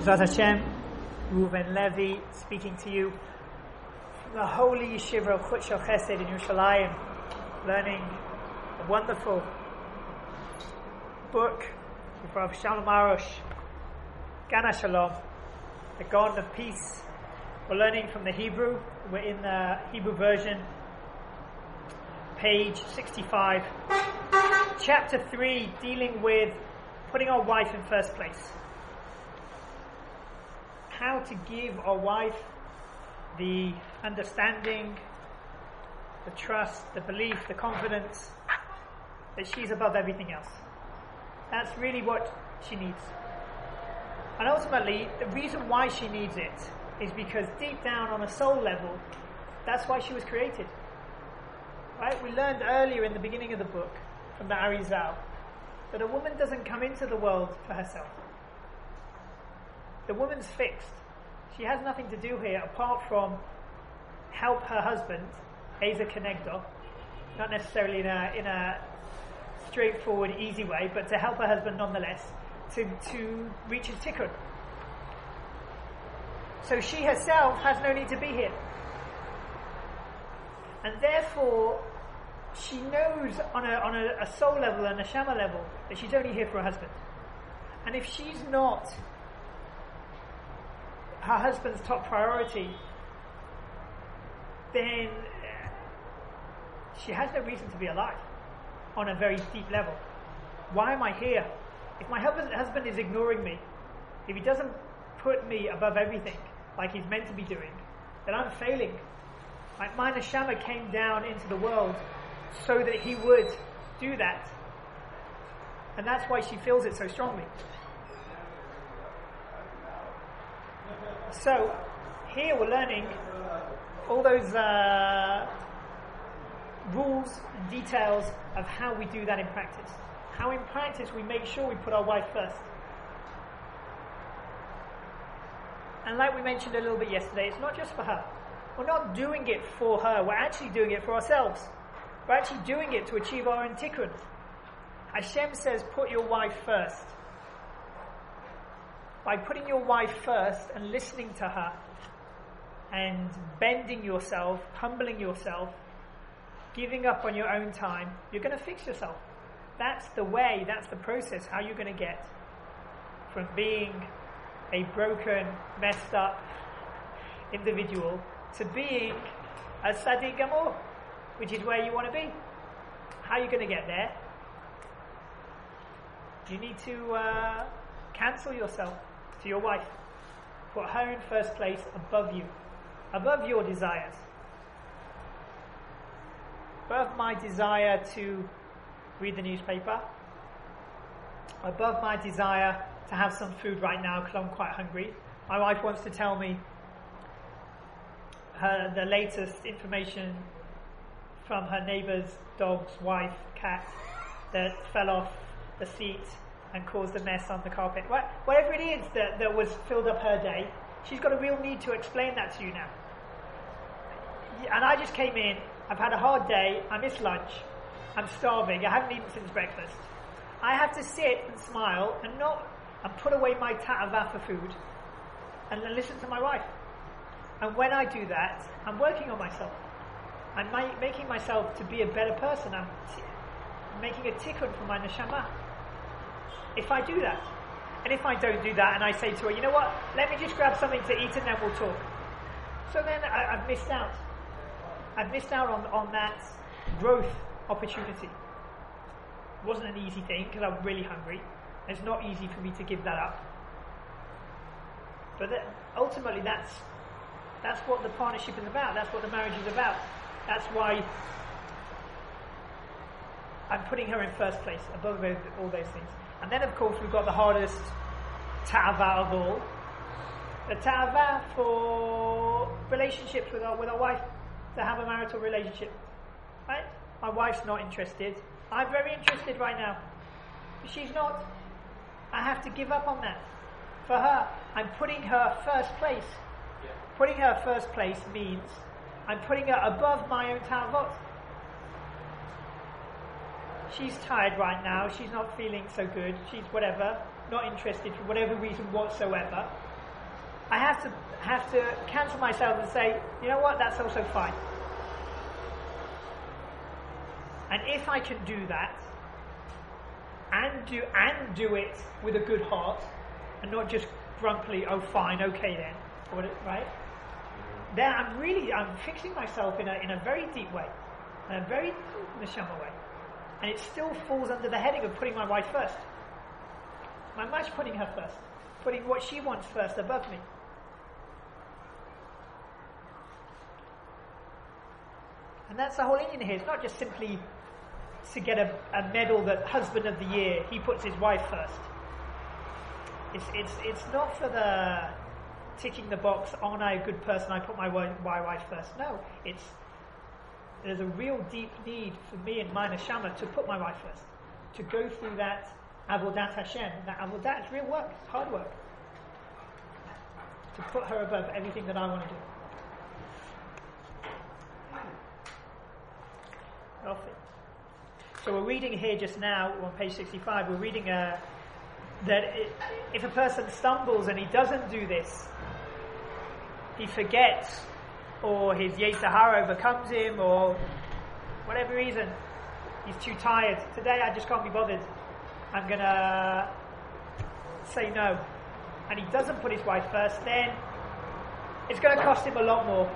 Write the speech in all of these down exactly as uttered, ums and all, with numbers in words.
Zat Hashem, Reuven Levi speaking to you from the holy yeshiva of Chut Shel Chesed in Yerushalayim, learning a wonderful book with Rav Shalom Arush, Gan HaShalom, the Garden of Peace. We're learning from the Hebrew. We're in the Hebrew version, page sixty-five, chapter three, dealing with putting our wife in first place. How to give our wife the understanding, the trust, the belief, the confidence that she's above everything else. That's really what she needs. And ultimately, the reason why she needs it is because deep down on a soul level, that's why she was created. Right? We learned earlier in the beginning of the book from the Arizal that a woman doesn't come into the world for herself. The woman's fixed. She has nothing to do here apart from help her husband, Eza Kenegdo, not necessarily in a, in a straightforward, easy way, but to help her husband nonetheless, to, to reach his tikkun. So she herself has no need to be here. And therefore, she knows on a, on a, a soul level and a neshama level that she's only here for her husband. And if she's not her husband's top priority, then she has no reason to be alive on a very deep level. Why am I here? If my husband is ignoring me, if he doesn't put me above everything like he's meant to be doing, then I'm failing. Like my neshama came down into the world so that he would do that. And that's why she feels it so strongly. So, here we're learning all those uh, rules and details of how we do that in practice. How in practice we make sure we put our wife first. And like we mentioned a little bit yesterday, it's not just for her. We're not doing it for her, we're actually doing it for ourselves. We're actually doing it to achieve our own tikkun. Hashem says, put your wife first. By putting your wife first and listening to her and bending yourself, humbling yourself, giving up on your own time, you're going to fix yourself. That's the way, that's the process, how you're going to get from being a broken, messed up individual to being a Sadiq Gamor, which is where you want to be. How are you going to get there? You need to uh, cancel yourself to your wife. Put her in first place above you, above your desires, above my desire to read the newspaper, above my desire to have some food right now because I'm quite hungry. My wife wants to tell me her, the latest information from her neighbour's dog's wife, cat, that fell off the seat and caused a mess on the carpet. Whatever it is that, that was filled up her day, she's got a real need to explain that to you now. And I just came in, I've had a hard day, I missed lunch, I'm starving, I haven't eaten since breakfast. I have to sit and smile and not and put away my ta'avah for food and then listen to my wife. And when I do that, I'm working on myself. I'm ma- making myself to be a better person. I'm t- making a tikkun for my neshama. If I do that, and if I don't do that and I say to her, you know what, let me just grab something to eat and then we'll talk. So then I, I've missed out. I've missed out on, on that growth opportunity. It wasn't an easy thing because I'm really hungry. It's not easy for me to give that up. But that, ultimately that's that's what the partnership is about. That's what the marriage is about. That's why I'm putting her in first place above all those things. And then of course we've got the hardest ta'avah of all. The ta'avah for relationships with our, with our wife, to have a marital relationship. Right? My wife's not interested. I'm very interested right now. But she's not. I have to give up on that. For her, I'm putting her first place. Yeah. Putting her first place means I'm putting her above my own ta'avot. She's tired right now, she's not feeling so good, she's whatever, not interested for whatever reason whatsoever. I have to have to cancel myself and say, you know what, that's also fine. And if I can do that, and do and do it with a good heart, and not just grumpily, oh fine, okay then, or, right? Then I'm really I'm fixing myself in a in a very deep way, in a very neshama way, and it still falls under the heading of putting my wife first. I'm much putting her first, putting what she wants first above me. And that's the whole Indian here. It's not just simply to get a, a medal that husband of the year, he puts his wife first. It's it's it's not for the ticking the box, aren't I a good person, I put my, my wife first. No, it's there's a real deep need for me and my neshama to put my wife first, to go through that avodat Hashem. That avodat is real work, it's hard work. To put her above everything that I want to do. So we're reading here just now on page sixty-five. We're reading uh, that it, if a person stumbles and he doesn't do this, he forgets, or his Yetzer Hara overcomes him, or whatever reason, he's too tired. Today I just can't be bothered. I'm gonna say no, and he doesn't put his wife first. Then it's going to cost him a lot more.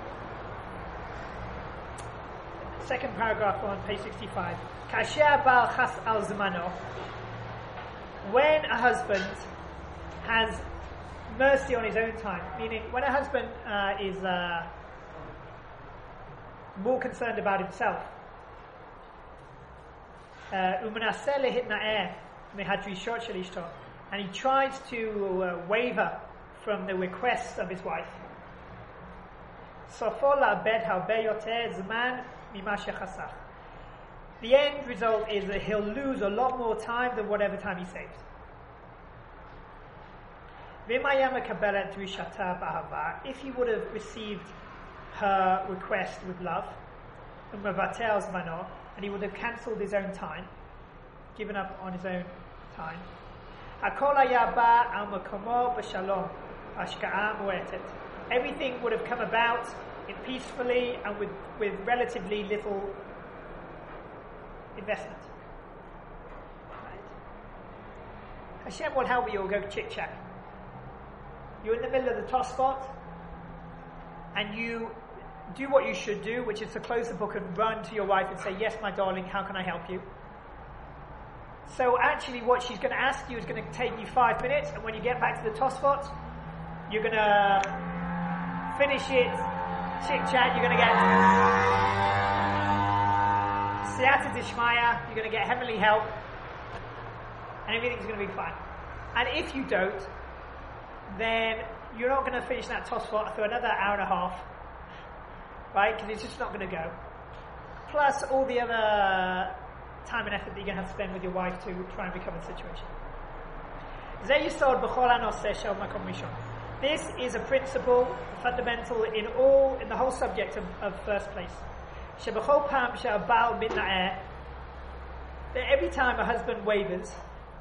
Second paragraph on page sixty-five. Kasher bal chas al zmano. When a husband has mercy on his own time, meaning when a husband uh, is uh, more concerned about himself, umenaseh lehitna'eh mehadrishot shel ishto, and he tries to uh, waver from the requests of his wife. Sofo la'abed harbe yoter zman. The end result is that he'll lose a lot more time than whatever time he saves. If he would have received her request with love, and he would have cancelled his own time, given up on his own time, everything would have come about peacefully and with, with relatively little investment. Right? Hashem will help you, or go chit-chat. You're in the middle of the toss spot, and you do what you should do, which is to close the book and run to your wife and say, yes, my darling, how can I help you? So actually what she's going to ask you is going to take you five minutes, and when you get back to the toss spot, you're going to finish it chit-chat, you're going to get siyata dishmaya, you're going to get heavenly help, and everything's going to be fine. And if you don't, then you're not going to finish that toss spot for another hour and a half, right? Because it's just not going to go. Plus all the other time and effort that you're going to have to spend with your wife to try and recover the situation. This is a principle, fundamental in all, in the whole subject of, of first place. That every time a husband wavers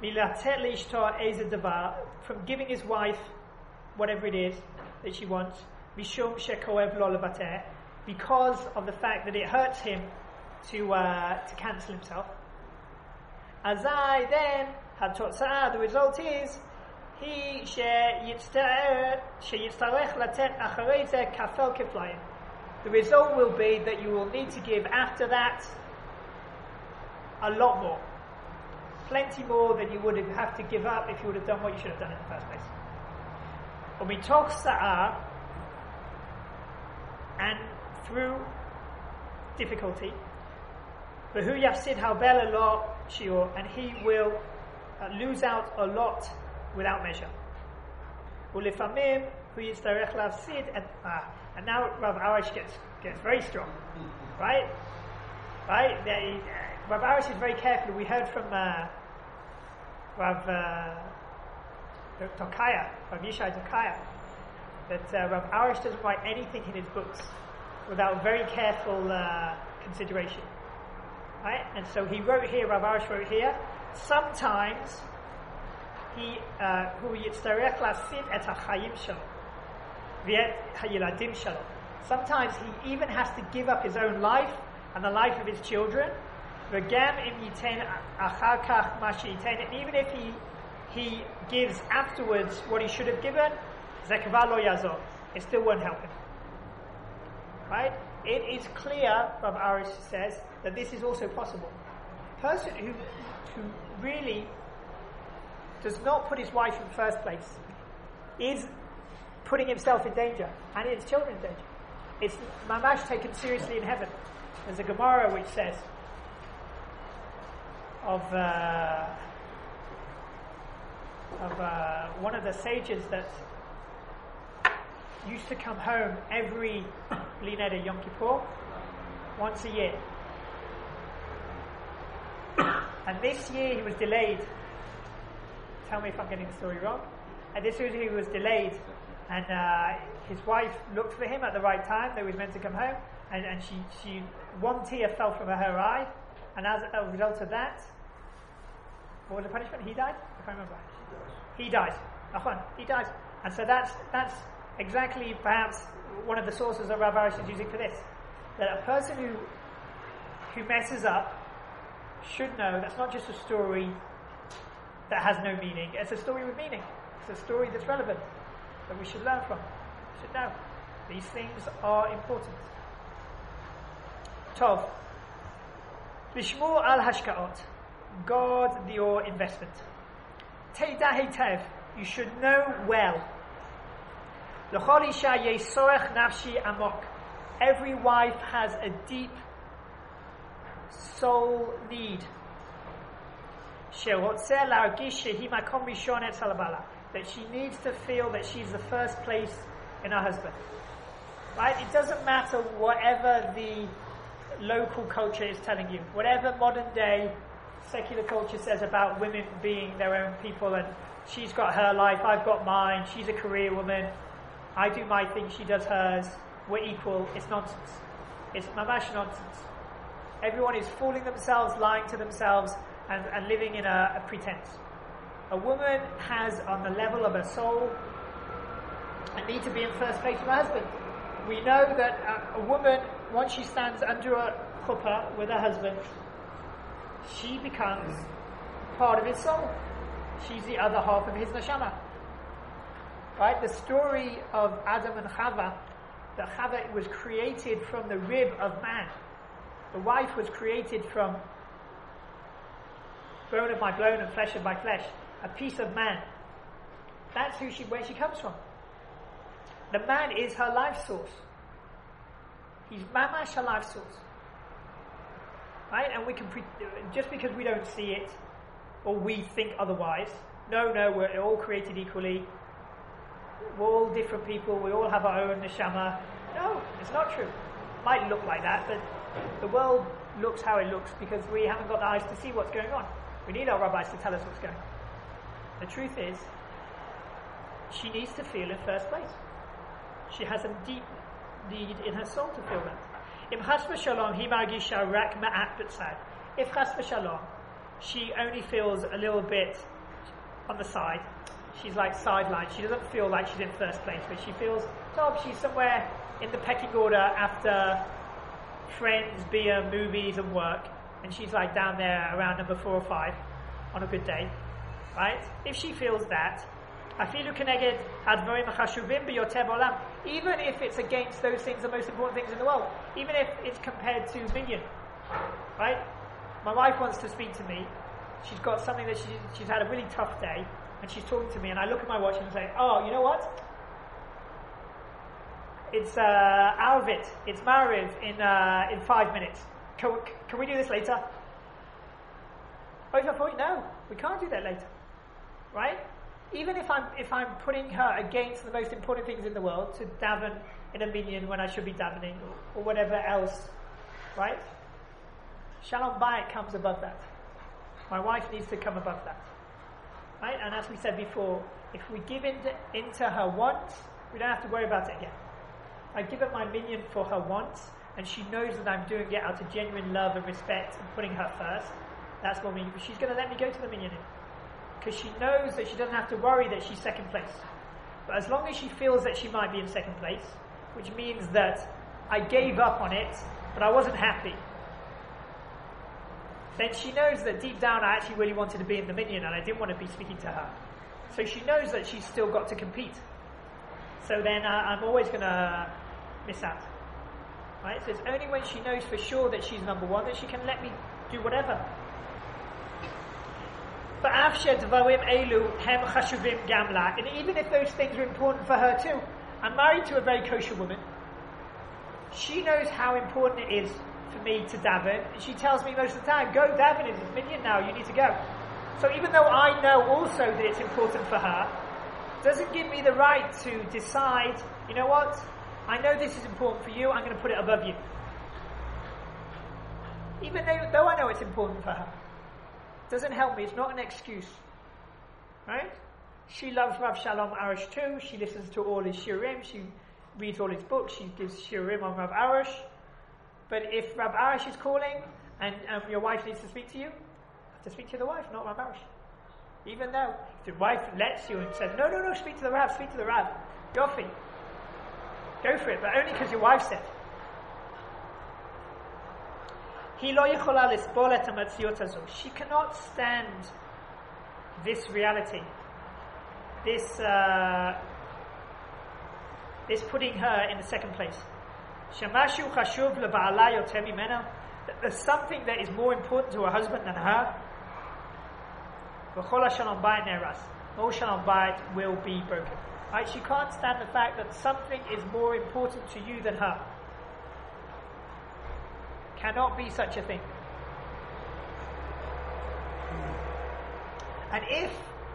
from giving his wife whatever it is that she wants, because of the fact that it hurts him to uh, to cancel himself. Azai, then, the result is he the result will be that you will need to give after that a lot more, plenty more than you would have to give up if you would have done what you should have done in the first place. Umitoch sa'ah, and through difficulty, v'hu yafsid harbel lo shiur, and he will uh, lose out a lot without measure. Ulefamim hu yitzarech lafsid, and now Rav Arush gets gets very strong, right? Right? They, uh, Rav Arush is very careful. We heard from uh, Rav uh, Tokaya, Rav Yishai Tokaya, that uh, Rav Arush doesn't write anything in his books without very careful uh, consideration. Right? And so he wrote here, Rav Arush wrote here, sometimes he, who yitzarech lasid et hachayim shelo, V'et hayeladim shalom. Sometimes he even has to give up his own life and the life of his children. V'gam im yiten achar kach ma she'yiten. And even if he he gives afterwards what he should have given, zekvar lo yazor. It still won't help him. Right? It is clear, Rav Arish says, that this is also possible. A person who, who really does not put his wife in first place is putting himself in danger and his children in danger. It's mamash taken seriously in heaven. There's a Gemara which says of uh, of uh, one of the sages that used to come home every Bli Neder Yom Kippur, once a year. And this year he was delayed. Tell me if I'm getting the story wrong. And this year he was delayed, and uh, his wife looked for him at the right time. They was meant to come home, and, and she, she one tear fell from her eye, and as a result of that, what was the punishment? He died? I can't remember. He dies. He dies. And so that's that's exactly perhaps one of the sources that Rav Arish is using for this. That a person who who messes up should know that's not just a story that has no meaning. It's a story with meaning. It's a story that's relevant, that we should learn from. We should know. These things are important. Tov. Lishmor al hashkaot. Guard your investment. Teida heitev. You should know well. L'chol isha yesorech nafshi amok. Every wife has a deep soul need. Sherotzeh largish shehi makom rishon etzel bala. That she needs to feel that she's the first place in her husband. Right? It doesn't matter whatever the local culture is telling you. Whatever modern day secular culture says about women being their own people and she's got her life, I've got mine, she's a career woman, I do my thing, she does hers, we're equal. It's nonsense. It's mamash nonsense. Everyone is fooling themselves, lying to themselves, and, and living in a, a pretense. A woman has, on the level of her soul, a need to be in first place with her husband. We know that a, a woman, once she stands under a chuppah with her husband, she becomes part of his soul. She's the other half of his neshama. Right? The story of Adam and Chava, that Chava was created from the rib of man. The wife was created from bone of my bone and flesh of my flesh. A piece of man. That's who she, where she comes from. The man is her life source. He's mamash her life source. Right? And we can, pre- just because we don't see it, or we think otherwise, no, no, we're all created equally. We're all different people. We all have our own neshama. No, it's not true. It might look like that, but the world looks how it looks because we haven't got the eyes to see what's going on. We need our rabbis to tell us what's going on. The truth is, she needs to feel in first place. She has a deep need in her soul to feel that. If chas v'shalom hi margisha rak ma'at b'tzad. If chas v'shalom, she only feels a little bit on the side. She's like sidelined. She doesn't feel like she's in first place, but she feels, oh, she's somewhere in the pecking order after friends, beer, movies, and work, and she's like down there around number four or five on a good day, right? If she feels that, afilu keneged hadvarim chashuvim b'yoter b'olam, even if it's against those things, the most important things in the world, even if it's compared to minyan, right? My wife wants to speak to me. She's got something that she, she's had a really tough day, and she's talking to me, and I look at my watch and say, oh, you know what? It's uh, Arvit, it's Mariv in uh, in five minutes. Can, can we do this later? Both her point, no, we can't do that later. Right? Even if I'm if I'm putting her against the most important things in the world, to daven in a minyan when I should be davening, or, or whatever else, right? Shalom Bayit comes above that. My wife needs to come above that. Right? And as we said before, if we give into, into her wants, we don't have to worry about it again. I give up my minyan for her wants, and she knows that I'm doing it out of genuine love and respect and putting her first. That's what we. She's going to let me go to the minyan, because she knows that she doesn't have to worry that she's second place. But as long as she feels that she might be in second place, which means that I gave up on it, but I wasn't happy, then she knows that deep down I actually really wanted to be in the minyan and I didn't want to be speaking to her. So she knows that she's still got to compete. So then uh, I'm always going to miss out. Right? So it's only when she knows for sure that she's number one that she can let me do whatever. But and even if those things are important for her too, I'm married to a very kosher woman. She knows how important it is for me to daven, and she tells me most of the time, go daven, it's a minyan now, you need to go. So even though I know also that it's important for her, doesn't give me the right to decide, you know what, I know this is important for you, I'm going to put it above you. Even though, though I know it's important for her. Doesn't help me, it's not an excuse. Right? She loves Rav Shalom Arush too, she listens to all his shiurim, she reads all his books, she gives shiurim on Rav Arush. But if Rav Arush is calling and um, your wife needs to speak to you, you have to speak to the wife, not Rav Arush. Even though if the wife lets you and says, no, no, no, speak to the Rav, speak to the Rav. Yofi. Go for it, but only because your wife said. She cannot stand this reality. This, uh, this putting her in the second place. There's something that is more important to her husband than her. All shalom bayit will be broken. Right? She can't stand the fact that something is more important to you than her. Cannot be such a thing. And if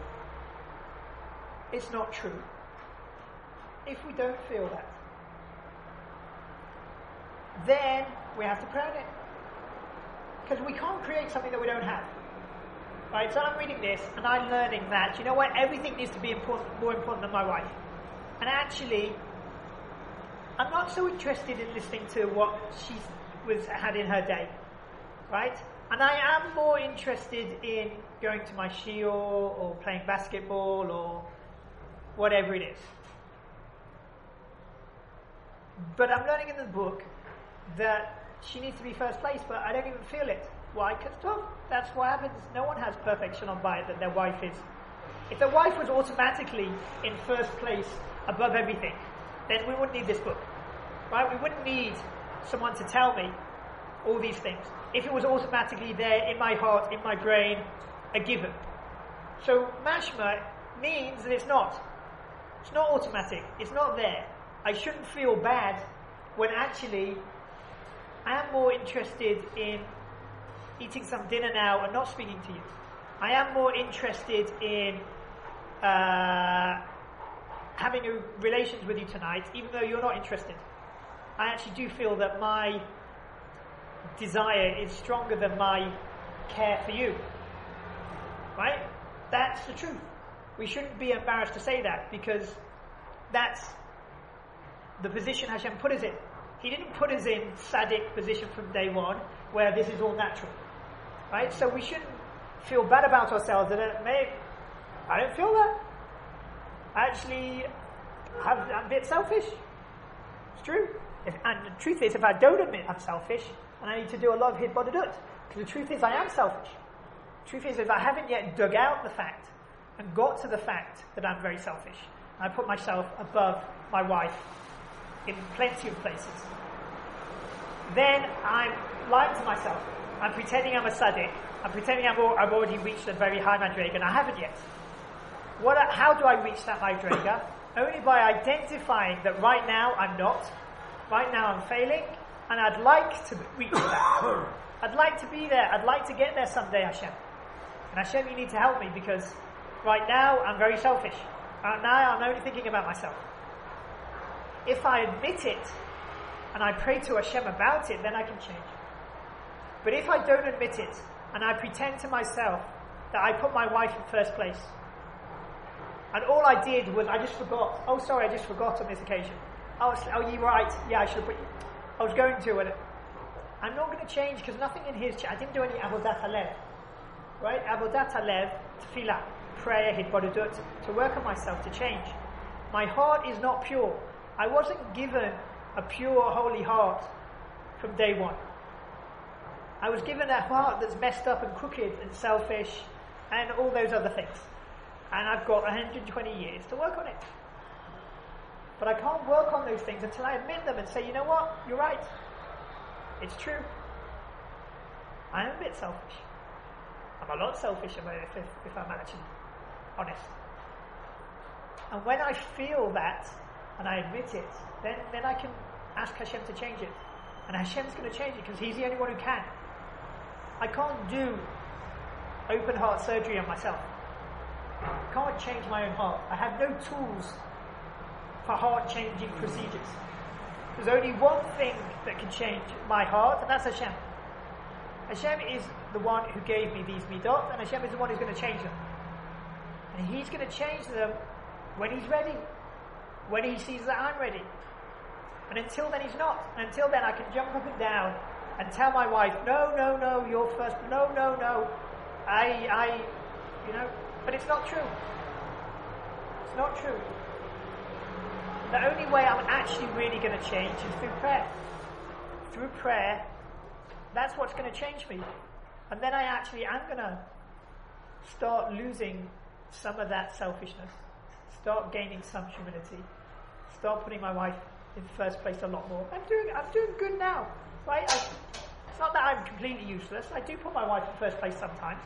it's not true, if we don't feel that, then we have to pray on it. Because we can't create something that we don't have. Right, so I'm reading this and I'm learning that, you know what, everything needs to be important, more important than my wife. And actually, I'm not so interested in listening to what she was had in her day. Right? And I am more interested in going to my shiur or playing basketball or whatever it is. But I'm learning in the book that she needs to be first place, but I don't even feel it. Why? Because, well, that's what happens. No one has perfect shalom bayit that their wife is. If their wife was automatically in first place above everything, then we wouldn't need this book. Right? We wouldn't need someone to tell me all these things. If it was automatically there in my heart, in my brain, a given. So, mashma means that it's not. It's not automatic. It's not there. I shouldn't feel bad when actually I am more interested in eating some dinner now and not speaking to you. I am more interested in uh, having a relations with you tonight, even though you're not interested. I actually do feel that my desire is stronger than my care for you. Right? That's the truth. We shouldn't be embarrassed to say that, because that's the position Hashem put us in. He didn't put us in tzaddik position from day one, where this is all natural. Right? So we shouldn't feel bad about ourselves that maybe I don't feel that. I actually have, I'm a bit selfish. It's true. If, and the truth is, if I don't admit I'm selfish, and I need to do a lot of hidbodedut, because the truth is I am selfish. The truth is, if I haven't yet dug out the fact and got to the fact that I'm very selfish, I put myself above my wife in plenty of places, then I'm lying to myself. I'm pretending I'm a tzaddik. I'm pretending I'm all, I've already reached a very high madrega, and I haven't yet. What? How do I reach that madrega? Only by identifying that right now I'm not. Right now I'm failing, and I'd like to reach that. I'd like to be there. I'd like to get there someday, Hashem. And Hashem, you need to help me, because right now I'm very selfish. Right now I'm only thinking about myself. If I admit it, and I pray to Hashem about it, then I can change. But if I don't admit it, and I pretend to myself that I put my wife in first place, and all I did was I just forgot. Oh, sorry, I just forgot on this occasion. Oh, oh, you're right. Yeah, I should have put you. I was going to, and I'm not going to change, because nothing in his. I didn't do any avodat halev, right? Avodat halev, tefillah, prayer, hidbodedut, to work on myself to change. My heart is not pure. I wasn't given a pure, holy heart from day one. I was given a heart that's messed up and crooked and selfish and all those other things. And I've got one hundred twenty years to work on it. But I can't work on those things until I admit them and say, you know what, you're right. It's true. I am a bit selfish. I'm a lot selfish if, I, if, if I'm actually honest. And when I feel that, and I admit it, then, then I can ask Hashem to change it. And Hashem's going to change it because He's the only one who can. I can't do open heart surgery on myself. I can't change my own heart. I have no tools for heart changing procedures. There's only one thing that can change my heart, and that's Hashem. Hashem is the one who gave me these midot, and Hashem is the one who's going to change them. And He's going to change them when He's ready, when He sees that I'm ready. And until then He's not. And until then I can jump up and down and tell my wife, no, no, no, you're first, no, no, no, I, I, you know, but it's not true. It's not true. The only way I'm actually really going to change is through prayer. Through prayer, that's what's going to change me. And then I actually am going to start losing some of that selfishness, start gaining some humility, start putting my wife in first place a lot more. I'm doing, I'm doing good now, right? I, it's not that I'm completely useless. I do put my wife in first place sometimes,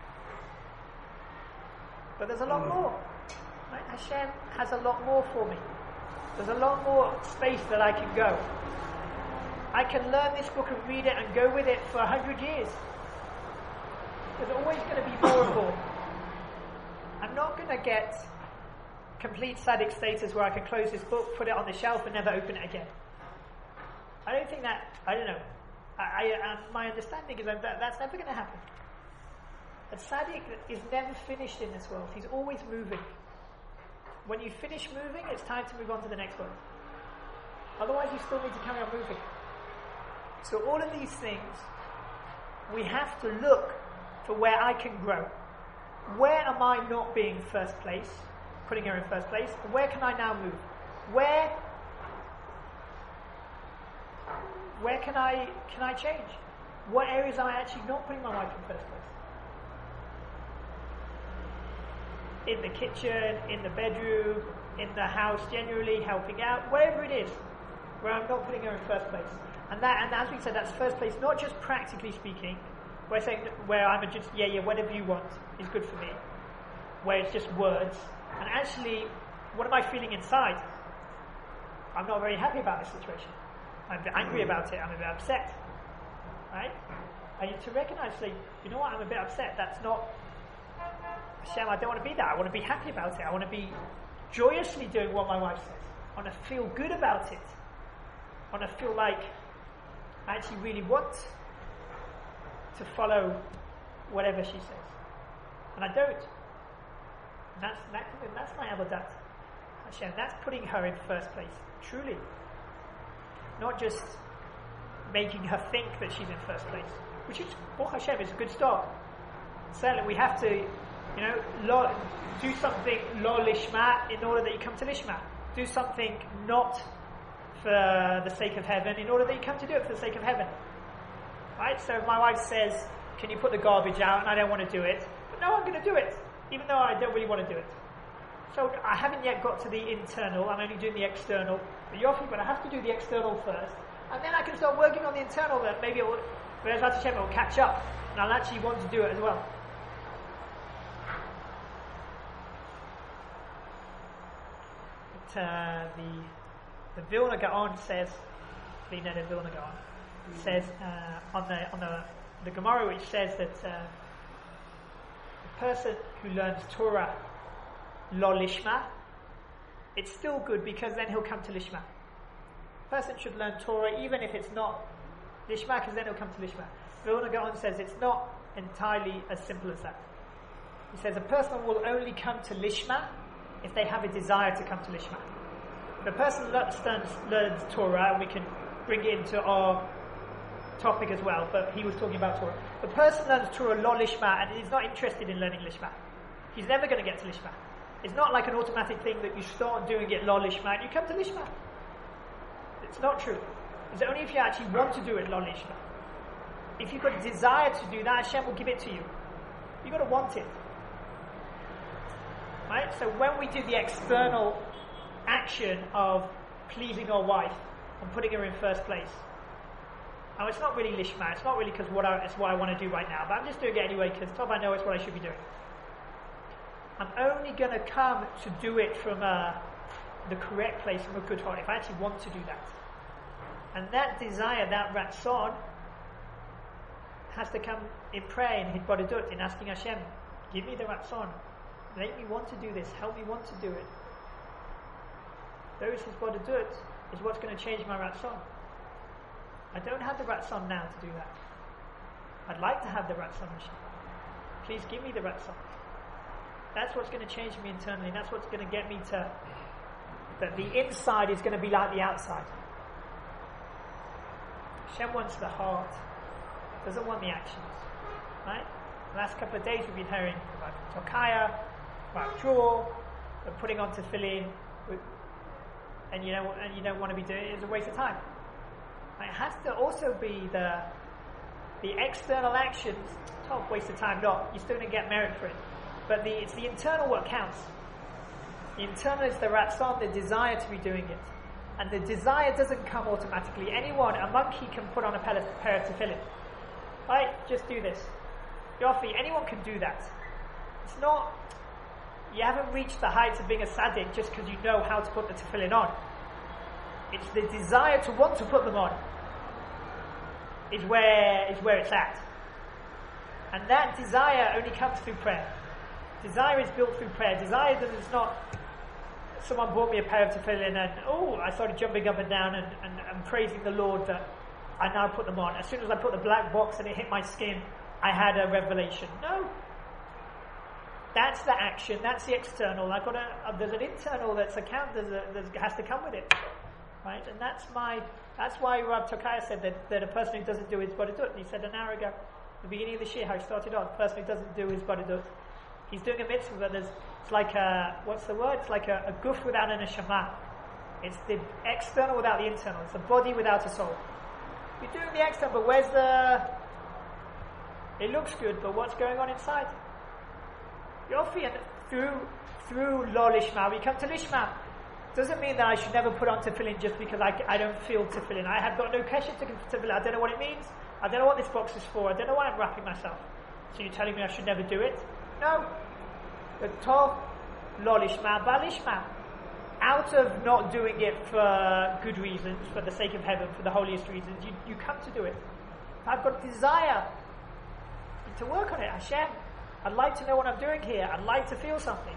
but there's a lot more. Right? Hashem has a lot more for me. There's a lot more space that I can go. I can learn this book and read it and go with it for a hundred years. There's always going to be more and more. I'm not going to get complete tzaddik status where I can close this book, put it on the shelf and never open it again. I don't think that, I don't know. I, I, uh, my understanding is that that's never going to happen. A tzaddik is never finished in this world. He's always moving. When you finish moving, it's time to move on to the next one. Otherwise, you still need to carry on moving. So all of these things, we have to look for where I can grow. Where am I not being first place, putting her in first place? Where can I now move? Where, where can I can I change? What areas am I actually not putting my wife in first place? In the kitchen, in the bedroom, in the house, generally helping out, wherever it is, where I'm not putting her in first place. And that, and as we said, that's first place, not just practically speaking, where saying where I'm a just yeah yeah whatever you want is good for me, where it's just words, and actually, what am I feeling inside? I'm not very happy about this situation. I'm a bit angry about it. I'm a bit upset. Right? I need to recognize, say, you know what? I'm a bit upset. That's not Hashem. I don't want to be that. I want to be happy about it. I want to be joyously doing what my wife says. I want to feel good about it. I want to feel like I actually really want to follow whatever she says, and I don't. And that's that, that's my avodat Hashem. That's putting her in first place, truly. Not just making her think that she's in first place, which is, for Hashem, is a good start. Certainly, we have to, you know, lo, do something lo lishma in order that you come to lishma. Do something not for the sake of heaven in order that you come to do it for the sake of heaven. Right? So if my wife says, can you put the garbage out, and I don't want to do it, but no, I'm going to do it, even though I don't really want to do it. So I haven't yet got to the internal, I'm only doing the external, the yofi, but I have to do the external first, and then I can start working on the internal, that maybe it will, whereas Hashem will catch up, and I'll actually want to do it as well. But, uh, the the Vilna Gaon says, the Vilna Gaon, says uh, on the on the the Gemara, which says that uh, the person who learns Torah lo lishma, it's still good because then he'll come to lishma. The person should learn Torah even if it's not lishma, because then he'll come to lishma. Vilna Gaon says it's not entirely as simple as that. He says a person will only come to lishma if they have a desire to come to lishma. If a person learns, learns Torah, and we can bring it into our topic as well, but he was talking about Torah. The person learns Torah lo lishma and is not interested in learning lishma. He's never going to get to lishma. It's not like an automatic thing that you start doing it lol lishma and you come to lishma. It's not true. It's only if you actually want to do it lol lishma. If you've got a desire to do that, Hashem will give it to you. You've got to want it. Right? So when we do the external action of pleasing our wife and putting her in first place, now it's not really lishma, it's not really because what I, it's what I want to do right now, but I'm just doing it anyway because Tov, I know it's what I should be doing. I'm only going to come to do it from uh, the correct place, from a good heart, if I actually want to do that. And that desire, that ratzon, has to come in prayer, in hitbodedut, in asking Hashem, give me the ratzon, make me want to do this, help me want to do it. Those hitbodedut is what's going to change my ratzon. I don't have the ratzon now to do that. I'd like to have the ratzon, Hashem. Please give me the ratzon. That's what's going to change me internally. That's what's going to get me to, that the inside is going to be like the outside. Hashem wants the heart, doesn't want the actions. Right? The last couple of days we've been hearing about Tokaya, about draw, putting on tefillin, and you know, and you don't want to be doing it. It's a waste of time. It has to also be the the external actions. Oh, waste of time. Not. You're still going to get merit for it. But the, it's the internal what counts. The internal is the ratzon, the desire to be doing it. And the desire doesn't come automatically. Anyone, a monkey can put on a pair of tefillin. Right? Just do this. Yofi, anyone can do that. It's not, you haven't reached the heights of being a tzaddik just because you know how to put the tefillin on. It's the desire to want to put them on is where is where it's at. And that desire only comes through prayer. Desire is built through prayer. Desire is not, someone bought me a pair of tefillin and, oh, I started jumping up and down and, and, and praising the Lord that I now put them on. As soon as I put the black box and it hit my skin, I had a revelation. No. That's the action, that's the external. I've got a, uh, there's an internal that's account, there's a, there's, has to come with it. Right? And that's my, that's why Rav Tokaya said that, that a person who doesn't do his bodedut, he said an hour ago, at the beginning of the shir, how he started on, a person who doesn't do his bodedut, he's doing a mitzvah, but there's, it's like a, what's the word? It's like a, a guf without an neshama. It's the external without the internal. It's the body without a soul. You're doing the external, but where's the, it looks good, but what's going on inside? Yofi, and through, through lo lishma, we come to lishma. Doesn't mean that I should never put on tefillin just because I, I don't feel tefillin. I have got no keshet to tefillin. I don't know what it means. I don't know what this box is for. I don't know why I'm wrapping myself. So you're telling me I should never do it? No. But tov lo lishma ba lishma. Out of not doing it for good reasons, for the sake of heaven, for the holiest reasons, you, you come to do it. If I've got desire to work on it, Hashem, I'd like to know what I'm doing here. I'd like to feel something.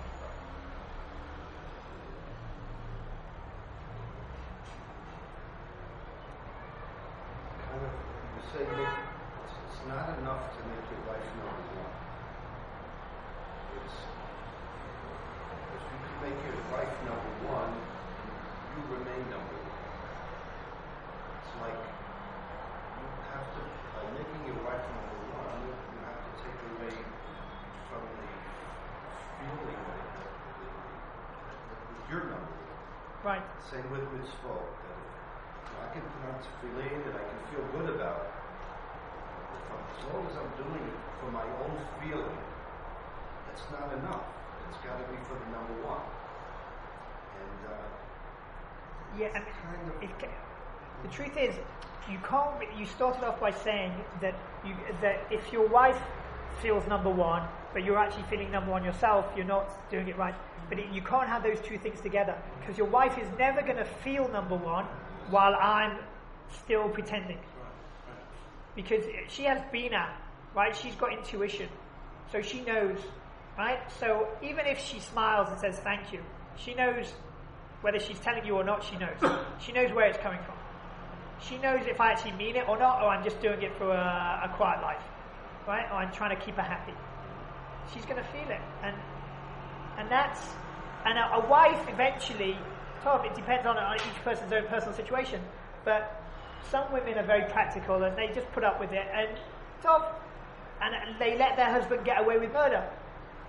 Kind of, you say make, it's, it's not enough to make your life number one. It's, if you can make your life number one, you remain number one. It's like you have to, by making your life number one, you have to take away from the feeling that, that, that you're number one. Right. Same with mitzvot. That if I can put on tefillin and I can feel good about it. If I'm, as long as I'm doing it for my own feeling, that's not enough. It's got to be for the number one. And uh, yeah, and kind of it, the truth is, you can't. You started off by saying that you that if your wife feels number one, but you're actually feeling number one yourself, you're not doing it right. But it, you can't have those two things together, because your wife is never going to feel number one while I'm still pretending. Because she has bina, right? She's got intuition, so she knows, right? So even if she smiles and says thank you, she knows whether she's telling you or not. She knows. She knows where it's coming from. She knows if I actually mean it or not, or I'm just doing it for a, a quiet life, right? Or I'm trying to keep her happy. She's going to feel it, and and that's and a, a wife eventually. Tom, it depends on, on each person's own personal situation, but some women are very practical and they just put up with it, and Tom, and they let their husband get away with murder,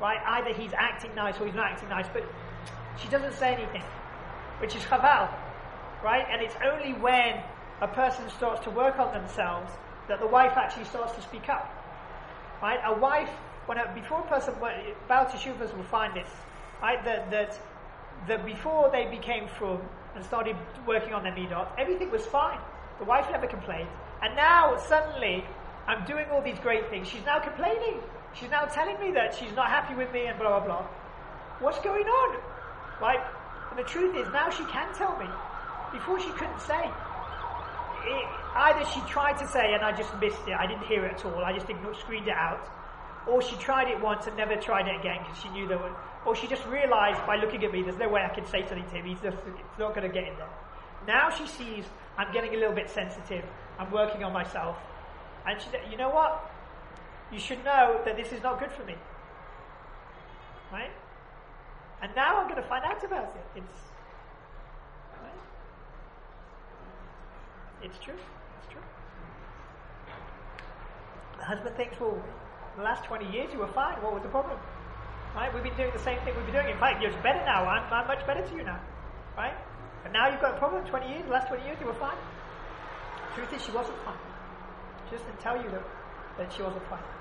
right? Either he's acting nice or he's not acting nice, but she doesn't say anything, which is chaval, right? And it's only when a person starts to work on themselves that the wife actually starts to speak up, right? A wife, when a, before a person, Baal Teshuvas will find this, right? That that that before they became frum and started working on their midot, everything was fine. The wife never complained, and now suddenly I'm doing all these great things. She's now complaining. She's now telling me that she's not happy with me and blah blah blah. What's going on, right? And the truth is, now she can tell me. Before she couldn't say. It, either she tried to say and I just missed it, I didn't hear it at all, I just ignored, screened it out, or she tried it once and never tried it again because she knew there were, or she just realised by looking at me, there's no way I can say something to him, he's just it's not going to get in there. Now she sees I'm getting a little bit sensitive, I'm working on myself, and she, you know what? You should know that this is not good for me, right? And now I'm going to find out about it. It's It's true. It's true. The husband thinks, well, the last twenty years you were fine. What was the problem? Right? We've been doing the same thing we've been doing. In fact, you're better now. I'm, I'm much better to you now. Right? But now you've got a problem. twenty years, the last twenty years you were fine. The truth is, she wasn't fine. She just didn't tell you that, that she wasn't fine.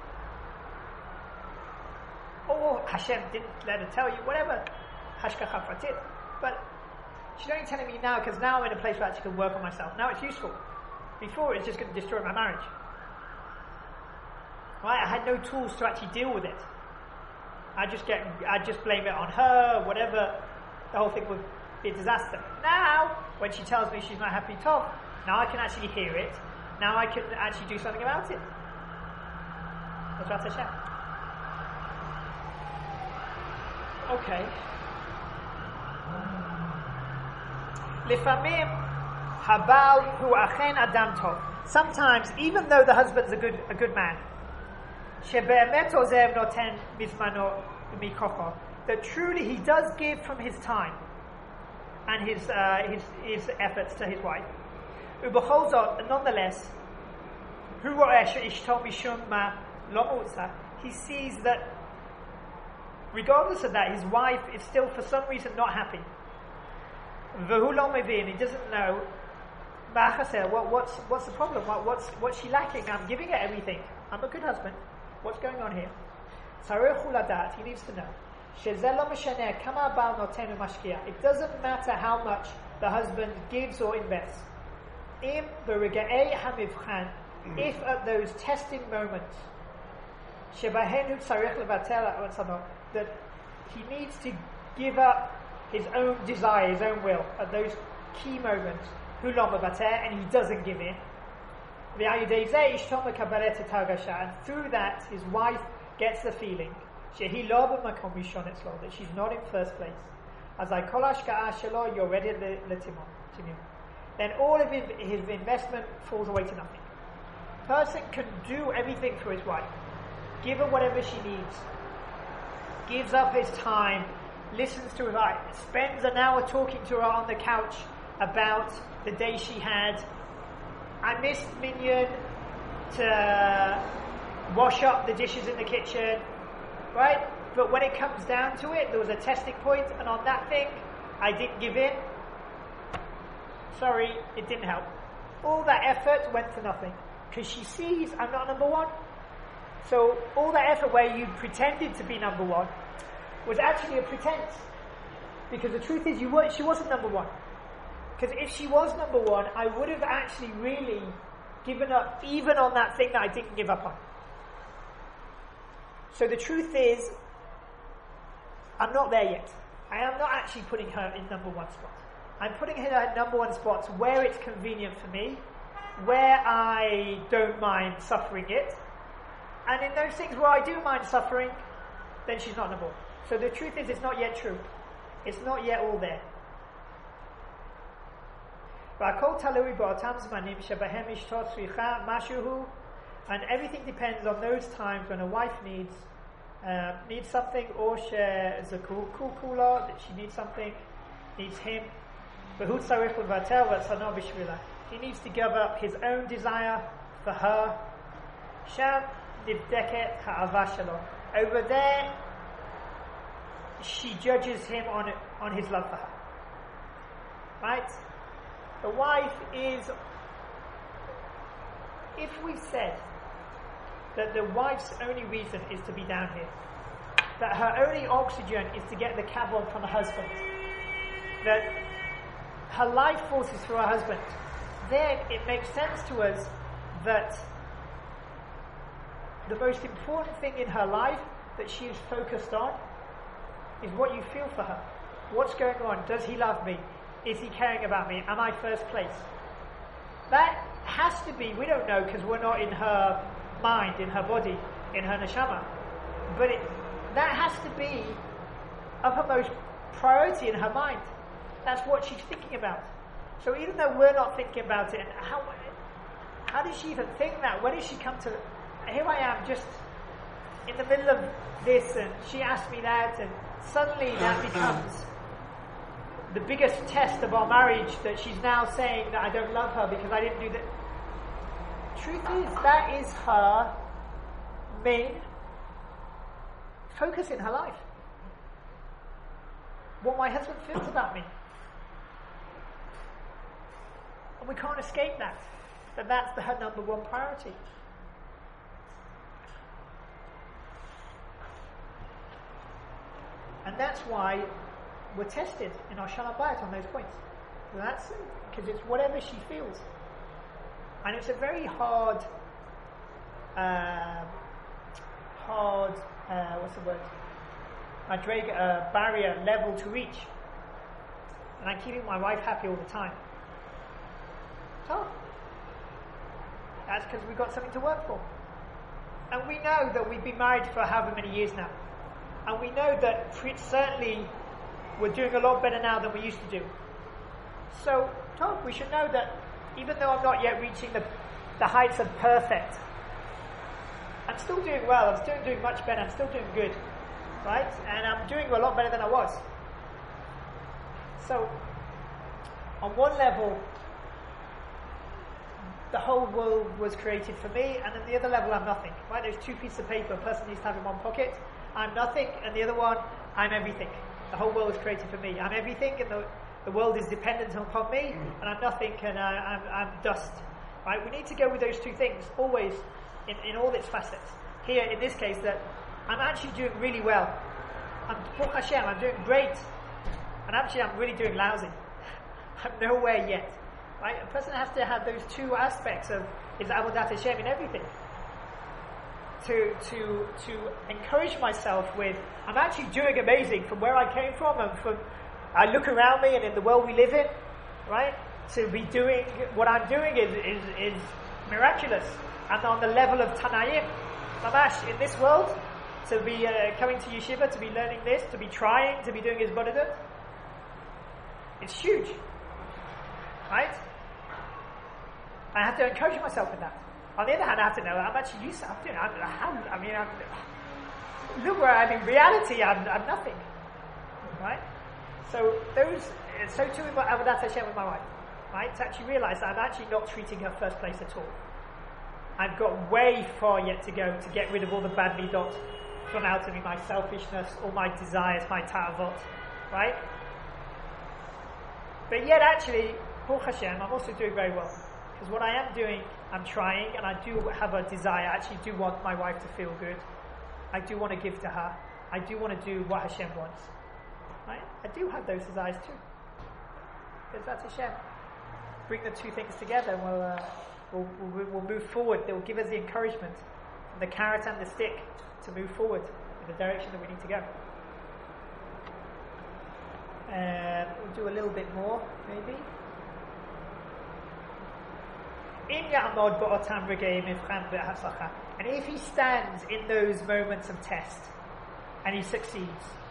Or Hashem didn't let her tell you, whatever. Hashgacha pratit. But she's only telling me now because now I'm in a place where I actually can work on myself. Now it's useful. Before it's just going to destroy my marriage. Right? I had no tools to actually deal with it. I just get, I just blame it on her, whatever. The whole thing would be a disaster. Now, when she tells me she's not happy, tov, now I can actually hear it. Now I can actually do something about it. That's Hashem. Okay. Lifamim habal hu achen adam tov. Sometimes, even though the husband's a good a good man, shebe'emet ozev noten mizmano mikocho, that truly he does give from his time and his uh, his his efforts to his wife. Ubechol zot, nonetheless, hu ro'eh she'ishto mishum ma lo mu'tzah, he sees that regardless of that, his wife is still for some reason not happy. V'hu lo mevin, he doesn't know. What, what's what's the problem? What, what's what's she lacking? I'm giving her everything. I'm a good husband. What's going on here? He needs to know. It doesn't matter how much the husband gives or invests. If at those testing moments that he needs to give up his own desire, his own will, at those key moments, and he doesn't give in. And through that, his wife gets the feeling that she's not in first place. As I call you're ready to then all of his, his investment falls away to nothing. Person can do everything for his wife, give her whatever she needs, gives up his time, listens to her, spends an hour talking to her on the couch about the day she had. I missed Minyan to wash up the dishes in the kitchen, right? But when it comes down to it, there was a testing point, and on that thing, I didn't give in. Sorry, it didn't help. All that effort went for nothing, because she sees I'm not number one. So all that effort where you pretended to be number one was actually a pretense, because the truth is you weren't, she wasn't number one. Because if she was number one, I would have actually really given up even on that thing that I didn't give up on. So the truth is, I'm not there yet. I am not actually putting her in number one spot. I'm putting her in number one spots where it's convenient for me, where I don't mind suffering it, and in those things where I do mind suffering, then she's not number one. So the truth is, it's not yet true. It's not yet all there. And everything depends on those times when a wife needs uh, needs something, or she is a kula, that she needs something, needs him. He needs to give up his own desire for her. Over there, she judges him on on his love for her. Right? The wife is, if we said that the wife's only reason is to be down here, that her only oxygen is to get the kavod from the husband, that her life force is through her husband, then it makes sense to us that the most important thing in her life that she is focused on is what you feel for her. What's going on? Does he love me? Is he caring about me? Am I first place? That has to be, we don't know because we're not in her mind, in her body, in her neshama. But it, that has to be uppermost priority in her mind. That's what she's thinking about. So even though we're not thinking about it, how, how does she even think that? When did she come to, here I am just in the middle of this and she asked me that and suddenly that becomes the biggest test of our marriage, that she's now saying that I don't love her because I didn't do that. Truth is, that is her main focus in her life. What my husband feels about me. And we can't escape that. But that's the, her number one priority. And that's why we're tested in our Shalom Bayit on those points. And that's because it's whatever she feels. And it's a very hard, uh, hard, uh, what's the word? Madrega, uh, barrier level to reach. And I'm keeping my wife happy all the time. So, that's because we've got something to work for. And we know that we've been married for however many years now. And we know that certainly we're doing a lot better now than we used to do. So, Tom, we should know that even though I'm not yet reaching the, the heights of perfect, I'm still doing well, I'm still doing much better, I'm still doing good. Right? And I'm doing a lot better than I was. So, on one level, the whole world was created for me, and on the other level, I'm nothing. Right? There's two pieces of paper a person needs to have in one pocket. I'm nothing, and the other one, I'm everything. The whole world was created for me. I'm everything, and the, the world is dependent upon me, and I'm nothing, and I, I'm, I'm dust. Right? We need to go with those two things, always, in, in all its facets. Here, in this case, that I'm actually doing really well. I'm, Baruch Hashem, I'm doing great. And actually, I'm really doing lousy. I'm nowhere yet. Right? A person has to have those two aspects of his Avodat Hashem in everything. To, to, to encourage myself with, I'm actually doing amazing from where I came from and from, I look around me and in the world we live in, right? To be doing, what I'm doing is, is, is miraculous. And on the level of Tanayim, Mamash, in this world, to be uh, coming to yeshiva, to be learning this, to be trying, to be doing his Bodhidut, it's huge. Right? I have to encourage myself in that. On the other hand, I have to know I'm actually used to I'm doing. I'm, I'm, I mean, I'm, look where I'm in reality. I'm, I'm nothing, right? So those, so too with Avodat Hashem with my wife, right? To actually realise that I'm actually not treating her first place at all. I've got way far yet to go to get rid of all the bad midot from out of me, my selfishness, all my desires, my ta'avot, right? But yet, actually, Baruch Hashem, I'm also doing very well. Because what I am doing, I'm trying, and I do have a desire. I actually do want my wife to feel good. I do want to give to her. I do want to do what Hashem wants. Right? I do have those desires too. Because that's Hashem. Bring the two things together, and we'll, uh, we'll, we'll, we'll move forward. They will give us the encouragement, the carrot and the stick, to move forward in the direction that we need to go. Uh, we'll do a little bit more, maybe. And if he stands in those moments of test and he succeeds,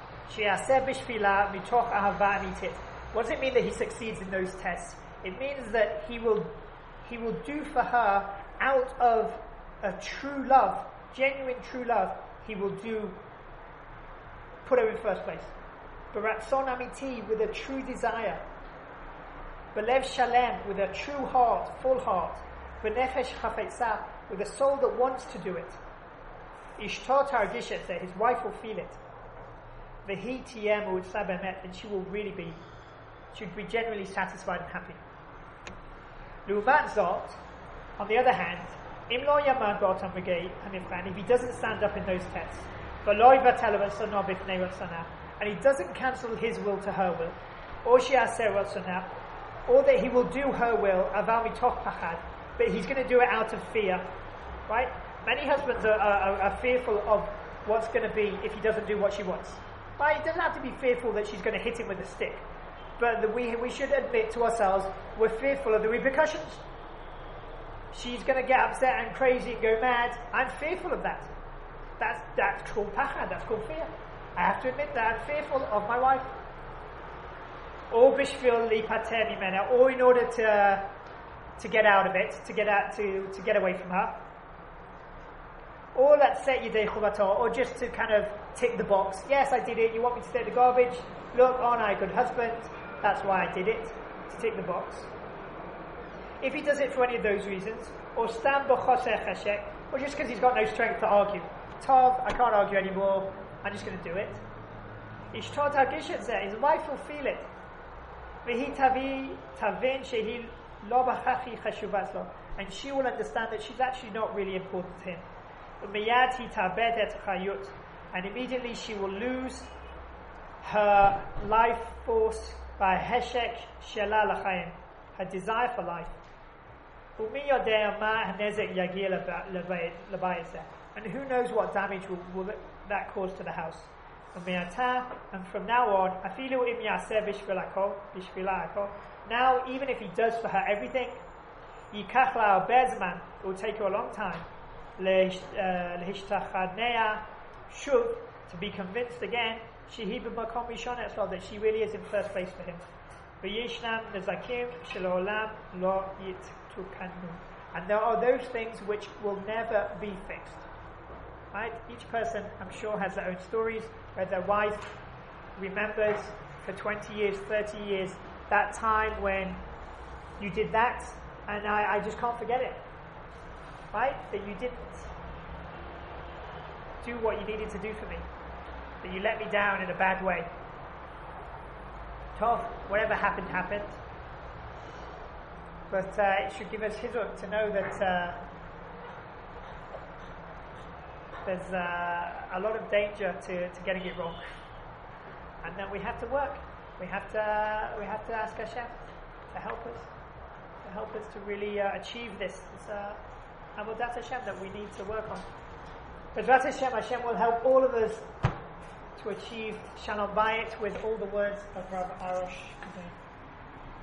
what does it mean that he succeeds in those tests? It means that he will he will do for her out of a true love, genuine true love, he will do put her in first place. B'ratzon amiti, with a true desire. B'lev shalem, with a true heart, full heart. B'nefesh chafetza, with a soul that wants to do it. Ishto targishet, that his wife will feel it. V'hi tiyeh me'utzah be'emet, then she will really be, she would be genuinely satisfied and happy. L'uvat zot, on the other hand, im lo yamad ba'otam regei hanivchan, if he doesn't stand up in those tests, v'lo yivatel ratzona b'fnei ratzona, and he doesn't cancel his will to her will, or she'aseh ratzona, or that he will do her will, aval mitoch pachad, but he's going to do it out of fear, right? Many husbands are, are, are fearful of what's going to be if he doesn't do what she wants. Right? He doesn't have to be fearful that she's going to hit him with a stick, but the, we we should admit to ourselves we're fearful of the repercussions. She's going to get upset and crazy and go mad. I'm fearful of that. That's that's called pachad. That's called fear. I have to admit that I'm fearful of my wife. Or bishvil li pater mimena, or in order to to get out of it, to get out to to get away from her. Or let's say yidei chuvato, or just to kind of tick the box. Yes, I did it. You want me to take the garbage? Look, aren't I a good husband? That's why I did it, to tick the box. If he does it for any of those reasons, or stam b'choser cheshek, or just because he's got no strength to argue. Tov, I can't argue anymore. I'm just going to do it. Ishtot hagish et zeh, his wife will feel it. V'hi tavi tavin shehi lo b'chachi cheshuvat lo, and she will understand that she's actually not really important to him. And immediately she will lose her life force by heshek shela l'chaim, her desire for life. And who knows what damage will, will that cause to the house. And from now on, now even if he does for her everything, it will take her a long time Lehishtachadnea shuv, to be convinced again, shehi b'makom rishon as well, that she really is in first place for him. V'yishnam nezakim shelolam lo yitukanu, and there are those things which will never be fixed. Right? Each person, I'm sure, has their own stories where their wife remembers for twenty years, thirty years, that time when you did that, and I, I just can't forget it. Right? That you didn't do what you needed to do for me. That you let me down in a bad way. Tov, whatever happened, happened. But uh, it should give us hizuk to know that uh, there's uh, a lot of danger to, to getting it wrong. And then we have to work. We have to uh, we have to ask Hashem to help us, to help us to really uh, achieve this. this uh, Avodat Hashem that we need to work on. Avodat Hashem, Hashem will help all of us to achieve Shalom Bayit with all the words of Rabbi Arush.